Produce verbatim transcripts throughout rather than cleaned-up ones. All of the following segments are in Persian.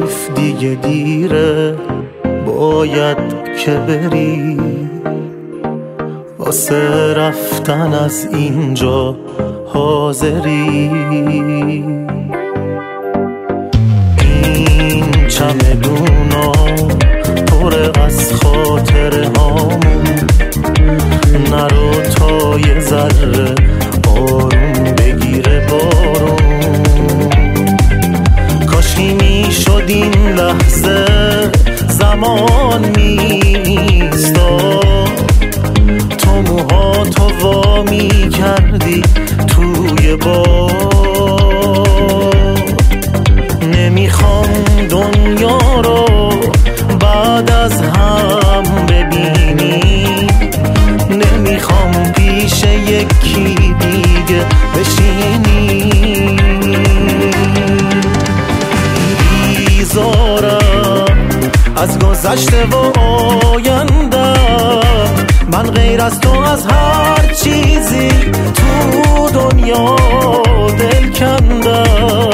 گفت دیگه دیره، باید که بری واسه رفتن از اینجا حاضری. این چمدونا پر از خاطره هامون، نرو تا یه ذره آروم بگیره بارون. کاشکی میشد این لحظه زمان میستاد، تو موهاتو وا میکردی توی باد. نمیخوام دنیا رو بعد از هم ببینی، نمیخوام پیش یکی دیگه بشینی. بیزارم از گذشته و آیندم، من غیر از تو از هر چیزی تو دنیا دل کندم.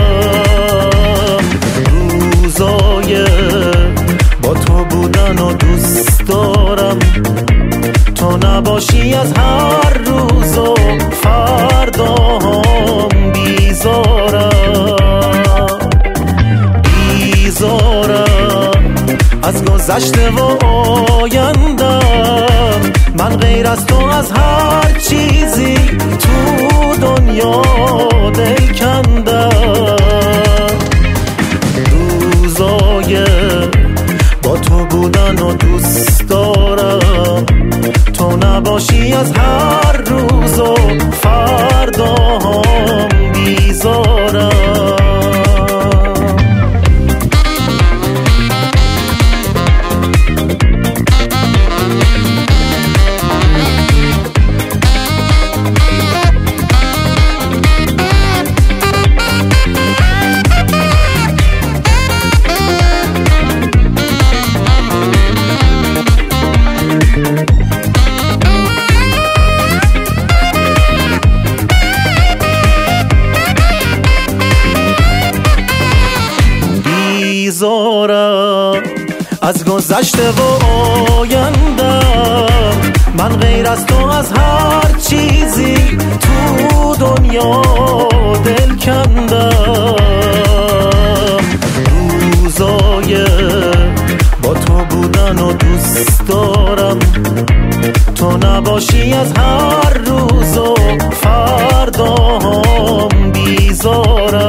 روزای با تو بودن و دوست دارم، تو نباشی از هر روز و فردام بیزارم. بیزارم از گذشته و آیندم، من غیر از تو از هر چیزی تو دنیا دل کندم. روزای با تو بودن و دوست دارم، تو نباشی از هر روز و فردام بیزارم. بیزارم از گذشته و آیندم، من غیر از تو از هر چیزی تو دنیا دل کندم. روزای با تو بودن و دوست دارم، تو نباشی از هر روز و فردام بیزارم.